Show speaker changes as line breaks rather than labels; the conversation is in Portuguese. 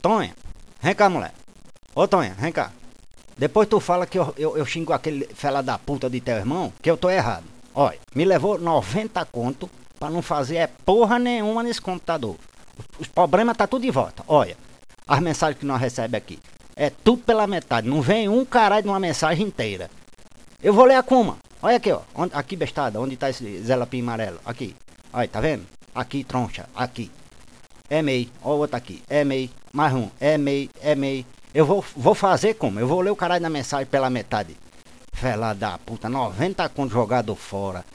Tonha, vem cá, mulher. Ô, Tonha, vem cá. Depois tu fala que eu xingo aquele fela da puta de teu irmão, que eu tô errado. Olha, me levou 90 conto pra não fazer porra nenhuma nesse computador. Os problemas tá tudo de volta. Olha, as mensagens que nós recebemos aqui. É tudo pela metade. Não vem um caralho de uma mensagem inteira. Eu vou ler a Kuma. Olha aqui, ó. Aqui, bestada. Onde tá esse Zé Lapim amarelo? Aqui. Olha, tá vendo? Aqui, troncha. Aqui. É MEI. Olha o outro aqui. É MEI. Mais um. É MEI. É MEI. Eu vou fazer como? Eu vou ler o caralho da mensagem pela metade. Fela da puta. 90 conto jogado fora.